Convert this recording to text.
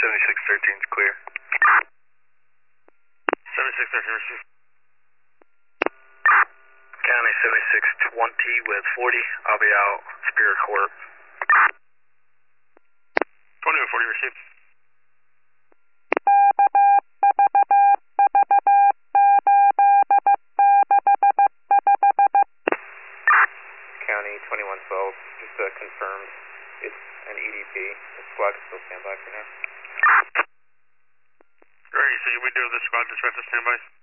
7613 is clear. 7613 received. County 7620 with 40. I'll be out Superior Court. 20 with 40 received. County 2112, just confirmed it's an EDP. The squad can still stand by for now. Alright, so we do have the squad dispatch to stand by.